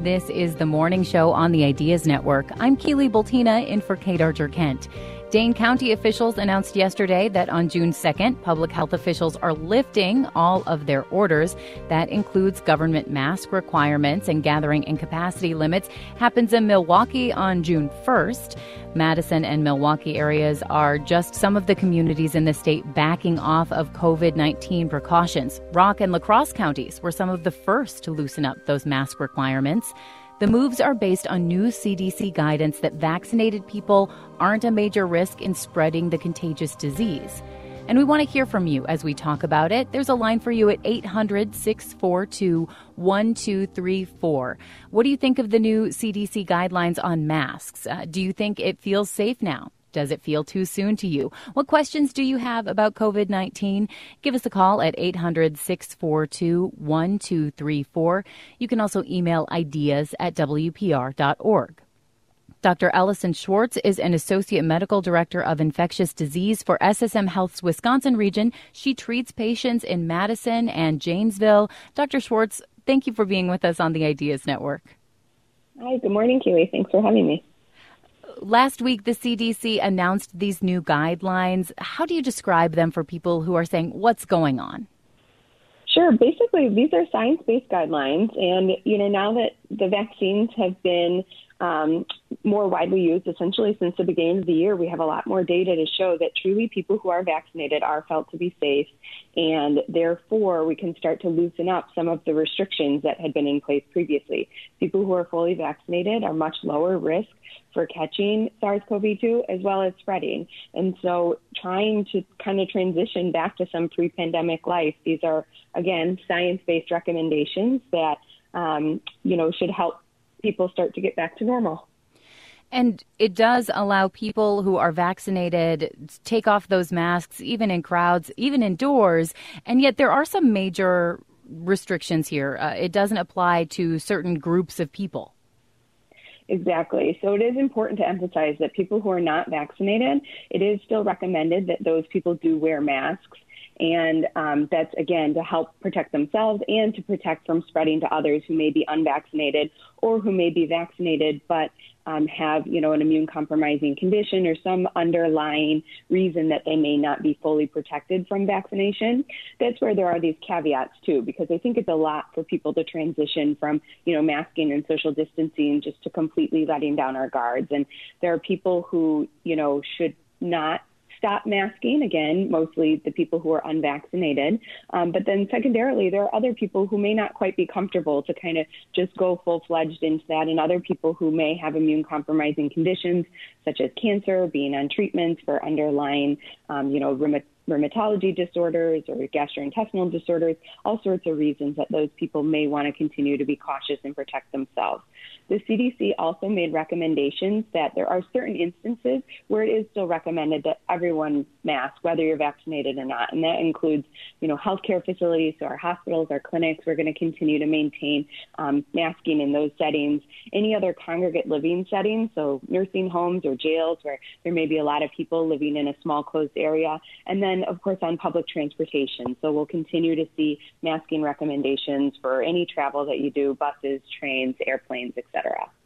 This is the morning show on the Ideas Network. I'm Keely Bultina in for Kate Archer-Kent. Dane County officials announced yesterday that on June 2nd, public health officials are lifting all of their orders. That includes government mask requirements and gathering and capacity limits. Happens in Milwaukee on June 1st. Madison and Milwaukee areas are just some of the communities in the state backing off of COVID-19 precautions. Rock and La Crosse counties were some of the first to loosen up those mask requirements. The moves are based on new CDC guidance that vaccinated people aren't a major risk in spreading the contagious disease. And we want to hear from you as we talk about it. There's a line for you at 800-642-1234. What do you think of the new CDC guidelines on masks? Do you think it feels safe now? Does it feel too soon to you? What questions do you have about COVID-19? Give us a call at 800-642-1234. You can also email ideas@wpr.org. Dr. Allison Schwartz is an Associate Medical Director of Infectious Disease for SSM Health's Wisconsin region. She treats patients in Madison and Janesville. Dr. Schwartz, thank you for being with us on the Ideas Network. Hi, good morning, Keely. Thanks for having me. Last week, the CDC announced these new guidelines. How do you describe them for people who are saying, what's going on? Sure. Basically, these are science-based guidelines. And, now that the vaccines have been more widely used essentially since the beginning of the year, we have a lot more data to show that truly people who are vaccinated are felt to be safe. And therefore, we can start to loosen up some of the restrictions that had been in place previously. People who are fully vaccinated are much lower risk for catching SARS-CoV-2 as well as spreading. And so trying to kind of transition back to some pre-pandemic life, these are, again, science-based recommendations that, should help people start to get back to normal. And it does allow people who are vaccinated to take off those masks, even in crowds, even indoors. And yet there are some major restrictions here. It doesn't apply to certain groups of people. Exactly. So it is important to emphasize that people who are not vaccinated, it is still recommended that those people do wear masks. And that's, again, to help protect themselves and to protect from spreading to others who may be unvaccinated or who may be vaccinated but have, an immune compromising condition or some underlying reason that they may not be fully protected from vaccination. That's where there are these caveats, too, because I think it's a lot for people to transition from, masking and social distancing just to completely letting down our guards. And there are people who, should not stop masking, again, mostly the people who are unvaccinated. But then secondarily, there are other people who may not quite be comfortable to kind of just go full-fledged into that, and other people who may have immune compromising conditions such as cancer, being on treatments for underlying, rheumatology disorders or gastrointestinal disorders, all sorts of reasons that those people may want to continue to be cautious and protect themselves. The CDC also made recommendations that there are certain instances where it is still recommended that everyone mask, whether you're vaccinated or not. And that includes, healthcare facilities, so our hospitals, our clinics. We're going to continue to maintain masking in those settings. Any other congregate living settings, so nursing homes or jails where there may be a lot of people living in a small closed area. And then, of course, on public transportation. So we'll continue to see masking recommendations for any travel that you do, buses, trains, airplanes, etc.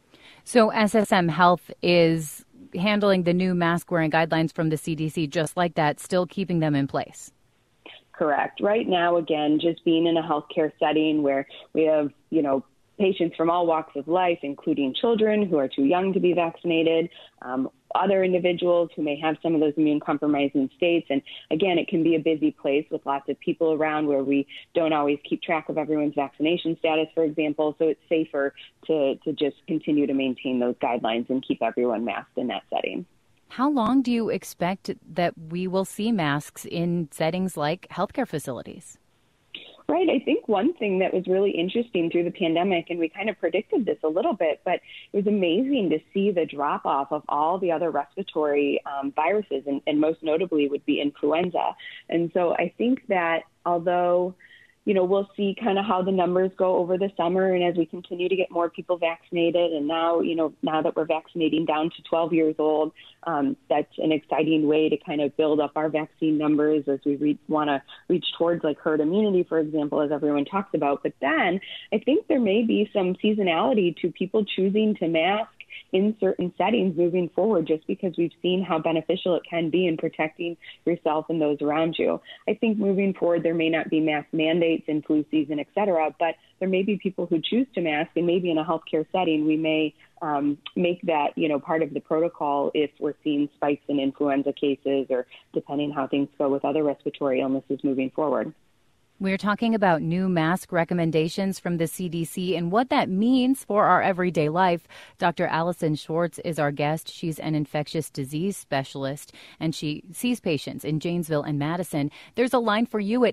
So SSM Health is handling the new mask wearing guidelines from the CDC just like that, still keeping them in place. Correct. Right now, again, just being in a healthcare setting where we have, patients from all walks of life, including children who are too young to be vaccinated, other individuals who may have some of those immune compromising states. And again, it can be a busy place with lots of people around where we don't always keep track of everyone's vaccination status, for example. So it's safer to just continue to maintain those guidelines and keep everyone masked in that setting. How long do you expect that we will see masks in settings like healthcare facilities? Right. I think one thing that was really interesting through the pandemic, and we kind of predicted this a little bit, but it was amazing to see the drop off of all the other respiratory viruses, and most notably would be influenza. And so I think that although, we'll see kind of how the numbers go over the summer. And as we continue to get more people vaccinated, and now that we're vaccinating down to 12 years old, that's an exciting way to kind of build up our vaccine numbers as we want to reach towards like herd immunity, for example, as everyone talks about. But then I think there may be some seasonality to people choosing to mask in certain settings moving forward, just because we've seen how beneficial it can be in protecting yourself and those around you. I think moving forward, there may not be mask mandates in flu season, et cetera, but there may be people who choose to mask, and maybe in a healthcare setting, we may make that, part of the protocol if we're seeing spikes in influenza cases or depending how things go with other respiratory illnesses moving forward. We're talking about new mask recommendations from the CDC and what that means for our everyday life. Dr. Allison Schwartz is our guest. She's an infectious disease specialist, and she sees patients in Janesville and Madison. There's a line for you at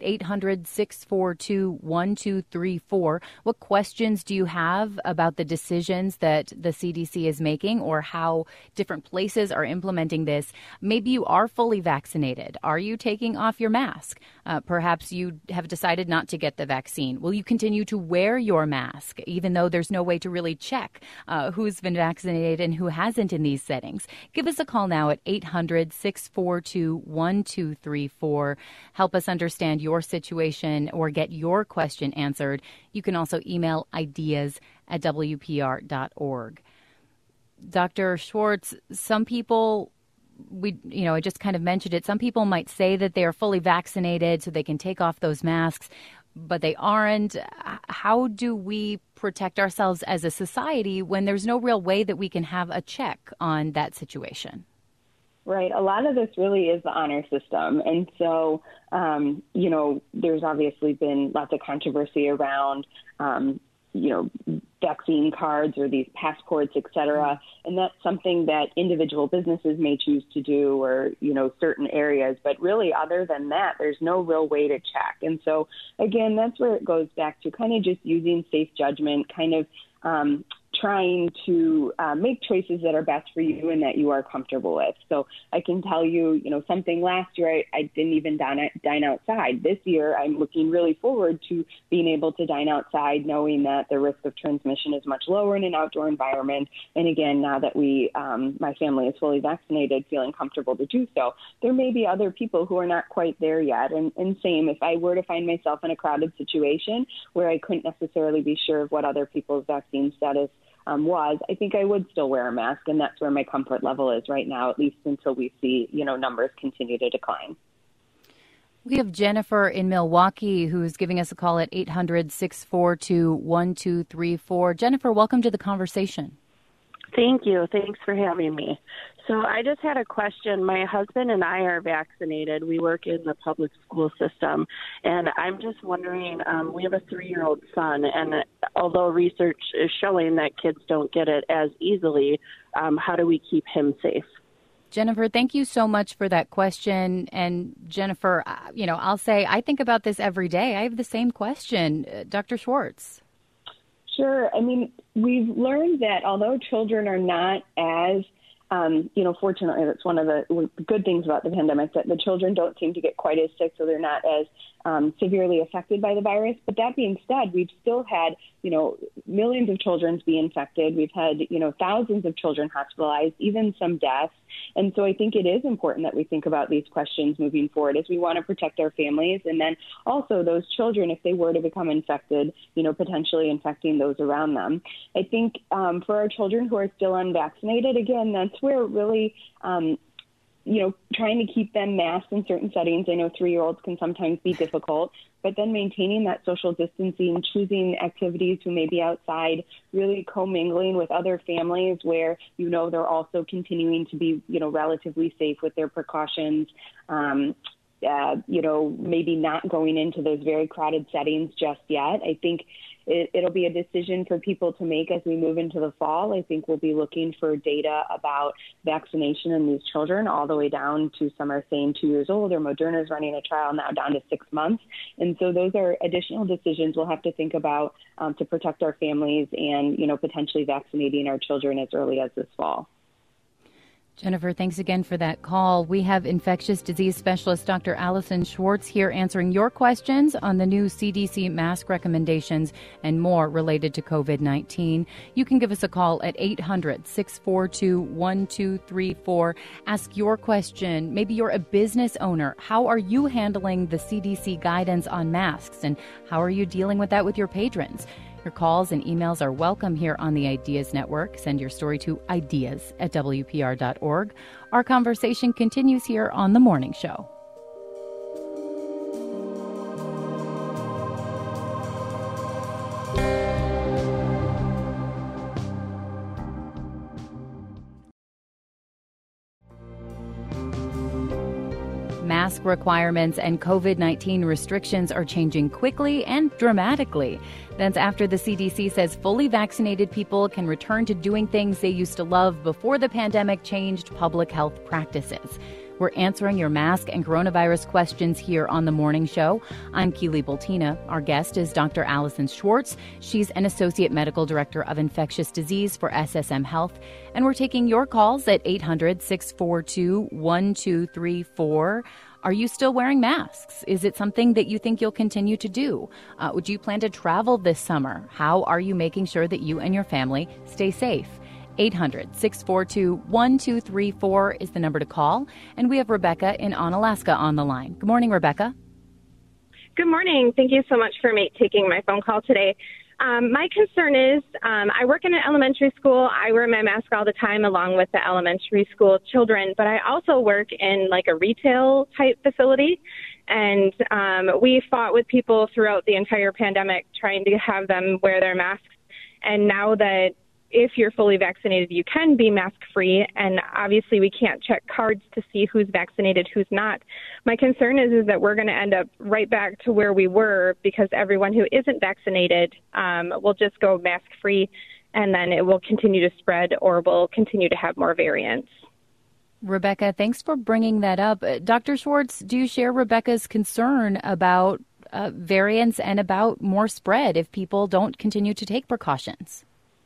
800-642-1234. What questions do you have about the decisions that the CDC is making or how different places are implementing this? Maybe you are fully vaccinated. Are you taking off your mask? Perhaps you have decided not to get the vaccine. Will you continue to wear your mask, even though there's no way to really check who's been vaccinated and who hasn't in these settings? Give us a call now at 800-642-1234. Help us understand your situation or get your question answered. You can also email ideas@wpr.org. Dr. Schwartz, some people, I just kind of mentioned it. Some people might say that they are fully vaccinated so they can take off those masks, but they aren't. How do we protect ourselves as a society when there's no real way that we can have a check on that situation? Right. A lot of this really is the honor system. And so, there's obviously been lots of controversy around, vaccine cards or these passports, et cetera. And that's something that individual businesses may choose to do or, certain areas. But really, other than that, there's no real way to check. And so, again, that's where it goes back to kind of just using safe judgment, kind of trying to make choices that are best for you and that you are comfortable with. So I can tell you, something last year, I didn't even dine outside. This year, I'm looking really forward to being able to dine outside, knowing that the risk of transmission is much lower in an outdoor environment. And again, now that my family is fully vaccinated, feeling comfortable to do so. There may be other people who are not quite there yet. And same, if I were to find myself in a crowded situation where I couldn't necessarily be sure of what other people's vaccine status was, I think I would still wear a mask, and that's where my comfort level is right now, at least until we see, numbers continue to decline. We have Jennifer in Milwaukee who's giving us a call at 800-642-1234. Jennifer, welcome to the conversation. Thank you. Thanks for having me. So I just had a question. My husband and I are vaccinated. We work in the public school system, and I'm just wondering, we have a 3-year-old son, and although research is showing that kids don't get it as easily, how do we keep him safe? Jennifer, thank you so much for that question. And Jennifer, I'll say I think about this every day. I have the same question. Dr. Schwartz. Sure. I mean, we've learned that although children are not as fortunately, that's one of the good things about the pandemic, that the children don't seem to get quite as sick, so they're not as severely affected by the virus. But that being said, we've still had, millions of children be infected. We've had, thousands of children hospitalized, even some deaths. And so I think it is important that we think about these questions moving forward as we want to protect our families. And then also those children, if they were to become infected, potentially infecting those around them. I think for our children who are still unvaccinated, again, that's where really, trying to keep them masked in certain settings. I know 3-year-olds can sometimes be difficult, but then maintaining that social distancing, choosing activities who may be outside, really commingling with other families where, they're also continuing to be, relatively safe with their precautions. Maybe not going into those very crowded settings just yet. I think it'll be a decision for people to make as we move into the fall. I think we'll be looking for data about vaccination in these children all the way down to some are saying 2 years old, or Moderna is running a trial now down to 6 months. And so those are additional decisions we'll have to think about to protect our families and, potentially vaccinating our children as early as this fall. Jennifer, thanks again for that call. We have infectious disease specialist Dr. Allison Schwartz here answering your questions on the new CDC mask recommendations and more related to COVID-19. You can give us a call at 800-642-1234. Ask your question. Maybe you're a business owner. How are you handling the CDC guidance on masks, and how are you dealing with that with your patrons? Your calls and emails are welcome here on the Ideas Network. Send your story to ideas@WPR.org. Our conversation continues here on The Morning Show. Mask requirements and COVID-19 restrictions are changing quickly and dramatically. That's after the CDC says fully vaccinated people can return to doing things they used to love before the pandemic changed public health practices. We're answering your mask and coronavirus questions here on The Morning Show. I'm Keely Bultina. Our guest is Dr. Allison Schwartz. She's an Associate Medical Director of Infectious Disease for SSM Health. And we're taking your calls at 800-642-1234. Are you still wearing masks? Is it something that you think you'll continue to do? Would you plan to travel this summer? How are you making sure that you and your family stay safe? 800-642-1234 is the number to call. And we have Rebecca in Onalaska on the line. Good morning, Rebecca. Good morning. Thank you so much for taking my phone call today. My concern is I work in an elementary school. I wear my mask all the time along with the elementary school children, but I also work in like a retail type facility. And we fought with people throughout the entire pandemic trying to have them wear their masks. And now that if you're fully vaccinated, you can be mask-free, and obviously we can't check cards to see who's vaccinated, who's not. My concern is that we're going to end up right back to where we were because everyone who isn't vaccinated will just go mask-free, and then it will continue to spread or will continue to have more variants. Rebecca, thanks for bringing that up. Dr. Schwartz, do you share Rebecca's concern about variants and about more spread if people don't continue to take precautions?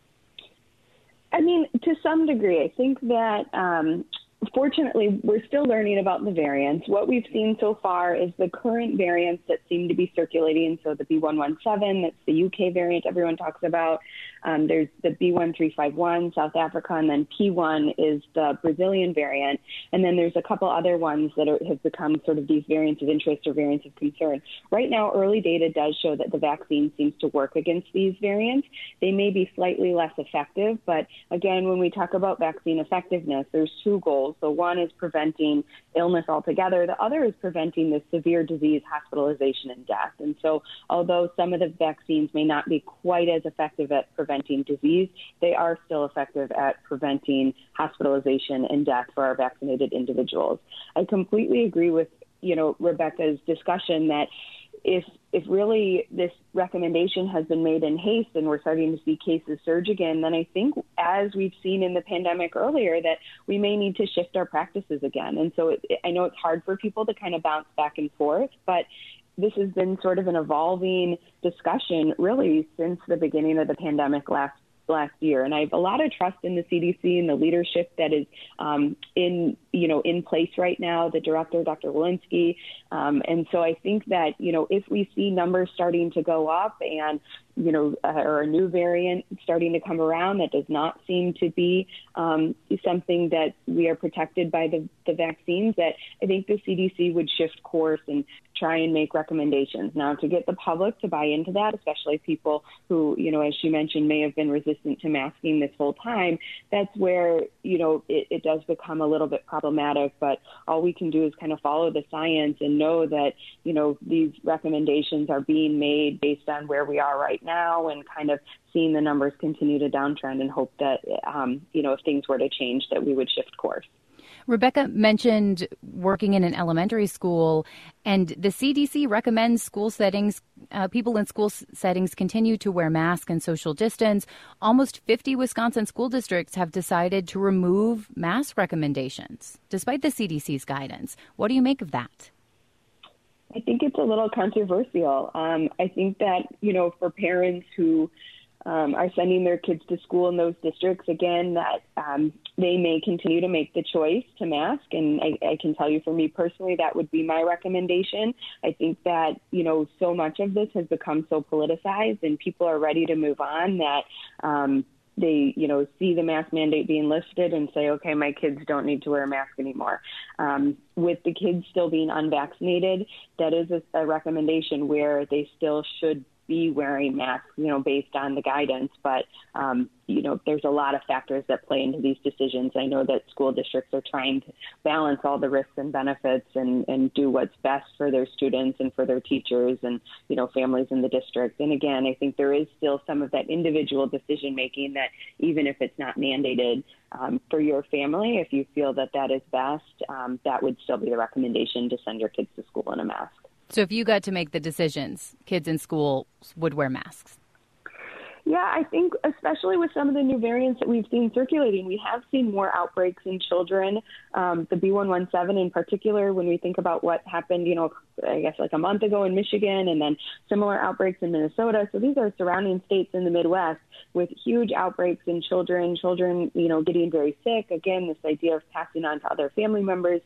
I mean, to some degree, I think that fortunately, we're still learning about the variants. What we've seen so far is the current variants that seem to be circulating. So the B117, that's the UK variant everyone talks about. There's the B1351, South Africa, and then P1 is the Brazilian variant. And then there's a couple other ones that have become sort of these variants of interest or variants of concern. Right now, early data does show that the vaccine seems to work against these variants. They may be slightly less effective, but again, when we talk about vaccine effectiveness, there's two goals. So one is preventing illness altogether. The other is preventing the severe disease, hospitalization, and death. And so although some of the vaccines may not be quite as effective at preventing disease, they are still effective at preventing hospitalization and death for our vaccinated individuals. I completely agree with, Rebecca's discussion that if really this recommendation has been made in haste and we're starting to see cases surge again, then I think, as we've seen in the pandemic earlier, that we may need to shift our practices again. And so I know it's hard for people to kind of bounce back and forth, but this has been sort of an evolving discussion really since the beginning of the pandemic last year. And I have a lot of trust in the CDC and the leadership that is in place right now, the director, Dr. Walensky. And so I think that, if we see numbers starting to go up and, or a new variant starting to come around that does not seem to be something that we are protected by the vaccines, that I think the CDC would shift course and try and make recommendations. Now, to get the public to buy into that, especially people who, as she mentioned, may have been resistant to masking this whole time, that's where, it does become a little bit problematic. But all we can do is kind of follow the science and know that, these recommendations are being made based on where we are right now and kind of seeing the numbers continue to downtrend and hope that, if things were to change, that we would shift course. Rebecca mentioned working in an elementary school, and the CDC recommends people in school settings continue to wear masks and social distance. Almost 50 Wisconsin school districts have decided to remove mask recommendations, despite the CDC's guidance. What do you make of that? I think it's a little controversial. I think that, for parents who are sending their kids to school in those districts, again, that they may continue to make the choice to mask. And I can tell you, for me personally, that would be my recommendation. I think that, so much of this has become so politicized and people are ready to move on that they, see the mask mandate being lifted and say, okay, my kids don't need to wear a mask anymore. With the kids still being unvaccinated, that is a recommendation where they still should be wearing masks, based on the guidance. But, there's a lot of factors that play into these decisions. I know that school districts are trying to balance all the risks and benefits and do what's best for their students and for their teachers and, families in the district. And again, I think there is still some of that individual decision making that even if it's not mandated for your family, if you feel that that is best, that would still be the recommendation to send your kids to school in a mask. So if you got to make the decisions, kids in school would wear masks? Yeah, I think especially with some of the new variants that we've seen circulating, we have seen more outbreaks in children. The B117 in particular, when we think about what happened, I guess like a month ago in Michigan and then similar outbreaks in Minnesota. So these are surrounding states in the Midwest with huge outbreaks in children, getting very sick. Again, this idea of passing on to other family members.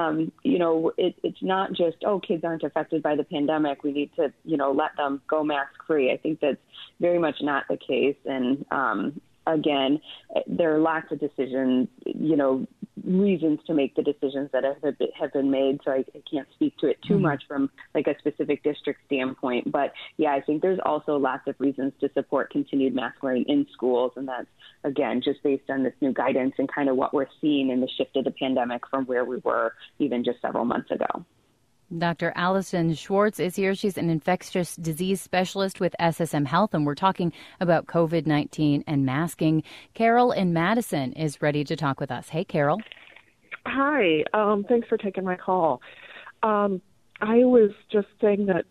It's not just, kids aren't affected by the pandemic. We need to, let them go mask free. I think that's very much not the case. And again, there are lots of decisions, reasons to make the decisions that have been made. So I can't speak to it too much from like a specific district standpoint. But yeah, I think there's also lots of reasons to support continued mask wearing in schools. And that's, again, just based on this new guidance and kind of what we're seeing in the shift of the pandemic from where we were even just several months ago. Dr. Allison Schwartz is here. She's an infectious disease specialist with SSM Health, and we're talking about COVID-19 and masking. Carol in Madison is ready to talk with us. Hey, Carol. Hi. Thanks for taking my call. I was just saying that,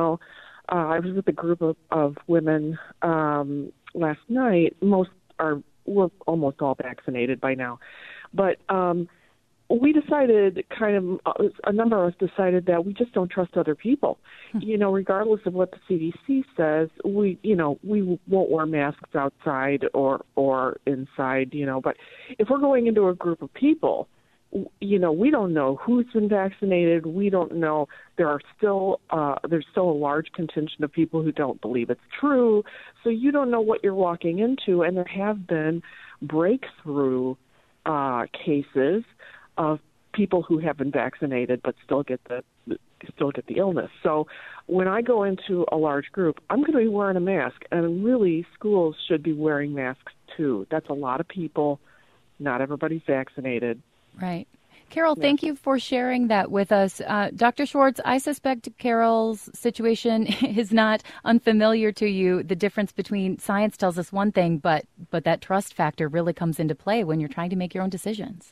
I was with a group of women last night. We're almost all vaccinated by now. But we decided a number of us decided that we just don't trust other people. Regardless of what the CDC says, we won't wear masks outside or inside, but if we're going into a group of people, we don't know who's been vaccinated. We don't know. There's still a large contingent of people who don't believe it's true. So you don't know what you're walking into. And there have been breakthrough cases of people who have been vaccinated but still get the illness. So when I go into a large group, I'm going to be wearing a mask, and really schools should be wearing masks too. That's a lot of people. Not everybody's vaccinated. Right. Carol, thank you for sharing that with us. Dr. Schwartz, I suspect Carol's situation is not unfamiliar to you. The difference between science tells us one thing, but that trust factor really comes into play when you're trying to make your own decisions.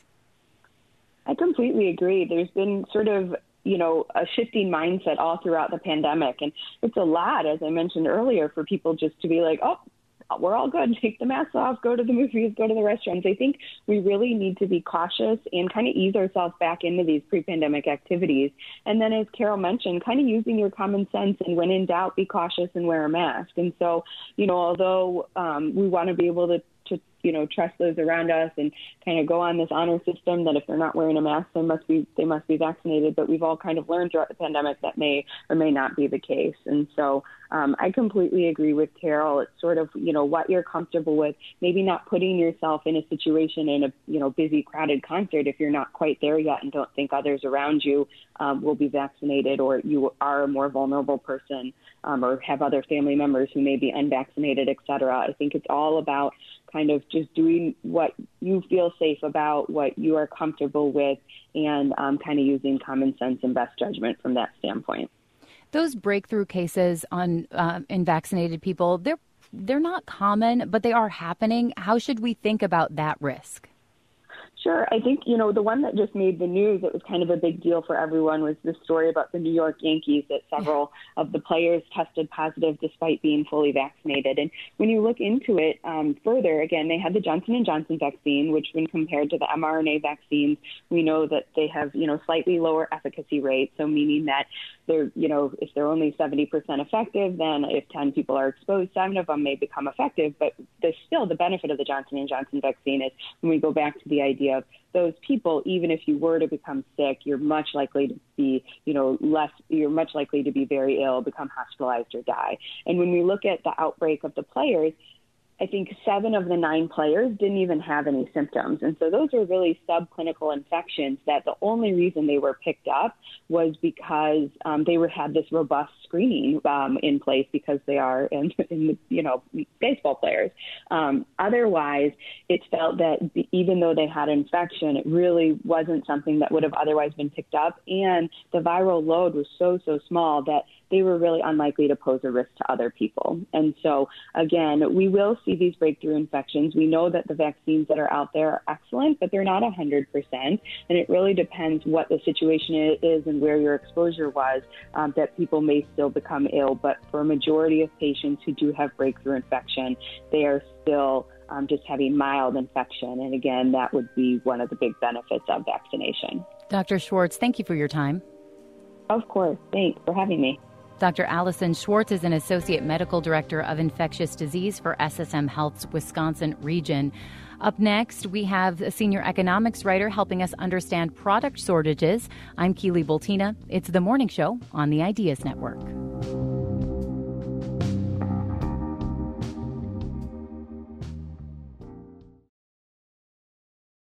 I completely agree. There's been sort of, a shifting mindset all throughout the pandemic. And it's a lot, as I mentioned earlier, for people just to be like, we're all good. Take the masks off, go to the movies, go to the restaurants. I think we really need to be cautious and kind of ease ourselves back into these pre-pandemic activities. And then, as Carol mentioned, kind of using your common sense and when in doubt, be cautious and wear a mask. And so, although we want to be able to trust those around us and kind of go on this honor system that if they're not wearing a mask, they must be vaccinated. But we've all kind of learned throughout the pandemic that may or may not be the case. And so I completely agree with Carol. It's sort of, what you're comfortable with, maybe not putting yourself in a situation in a, busy, crowded concert if you're not quite there yet and don't think others around you will be vaccinated, or you are a more vulnerable person or have other family members who may be unvaccinated, et cetera. I think it's all about kind of just doing what you feel safe about, what you are comfortable with, and kind of using common sense and best judgment from that standpoint. Those breakthrough cases in vaccinated people, they're not common, but they are happening. How should we think about that risk? Sure. I think, the one that just made the news, it was kind of a big deal for everyone, was the story about the New York Yankees, that several of the players tested positive despite being fully vaccinated. And when you look into it further, again, they had the Johnson & Johnson vaccine, which when compared to the mRNA vaccines, we know that they have, slightly lower efficacy rates. So meaning that if they're only 70% effective, then if 10 people are exposed, 7 of them may become effective. But there's still the benefit of the Johnson & Johnson vaccine is when we go back to the idea of those people, even if you were to become sick, you're much likely to be, you're much likely to be very ill, become hospitalized or die. And when we look at the outbreak of the players, I think 7 of the 9 players didn't even have any symptoms. And so those are really subclinical infections that the only reason they were picked up was because they had this robust screening in place because they are baseball players. Otherwise, it felt that even though they had an infection, it really wasn't something that would have otherwise been picked up. And the viral load was so small that they were really unlikely to pose a risk to other people. And so, again, we will see these breakthrough infections. We know that the vaccines that are out there are excellent, but they're not 100%. And it really depends what the situation is and where your exposure was, that people may still become ill. But for a majority of patients who do have breakthrough infection, they are still just having mild infection. And again, that would be one of the big benefits of vaccination. Dr. Schwartz, thank you for your time. Of course. Thanks for having me. Dr. Allison Schwartz is an Associate Medical Director of Infectious Disease for SSM Health's Wisconsin region. Up next, we have a senior economics writer helping us understand product shortages. I'm Keely Bultina. It's The Morning Show on the Ideas Network.